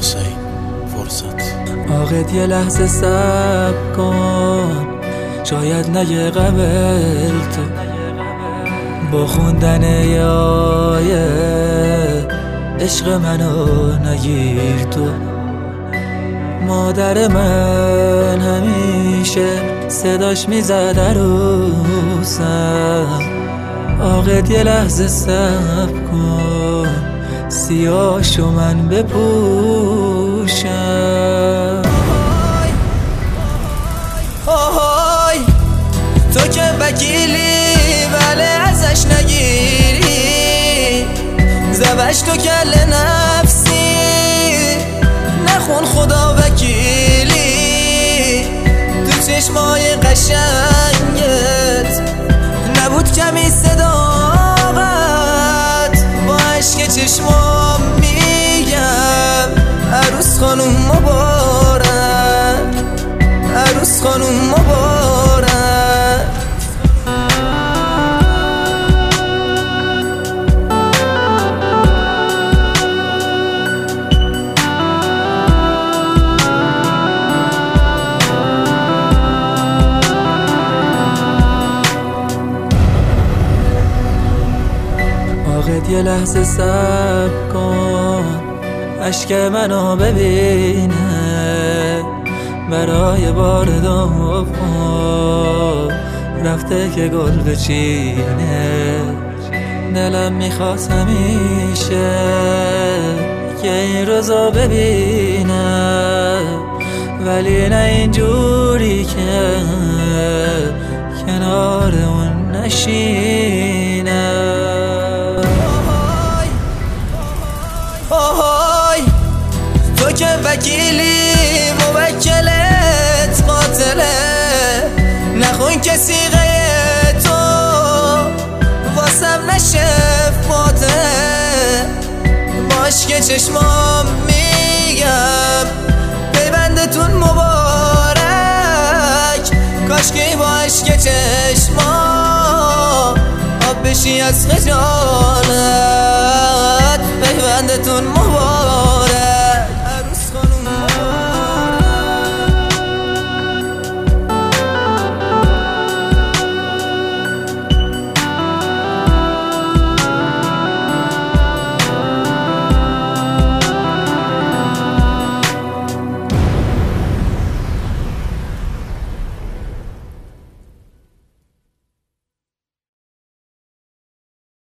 حسین فرصت. عاقد یه لحظه صبر کن، شاید نگه قبل تو با خوندن یه آیه عشق منو نگیر تو. مادر من همیشه صداش میزد عروسم. عاقد یه لحظه صبر کن، سیاهشو من بپوشم. آهای تو که وکیلی ولی ازش نگیری، زبش تو کل نفسی نخون خدا وکیلی. تو چشمای قشنگت نبود کمی صداقت، با عشق چشمام میگم عروس خانوم مبارک، عروس خانوم مبارک. عاقد یه لحظه صبر کن، اشک منو ببینه برای بار دوم رفته که گل بچینه. دلم میخواست همیشه که این روزا ببینم، ولی نه اینجوری که کنار اون نشینم. آهای تو که وکیلی موکلت قاتله، نخون که سیغه تو واسم نشفاته. باش که چشمام میگم پیوندتون مبارک، کاش که با عشق چشمام آب بشی از خجالت. پیوندتون مبارک.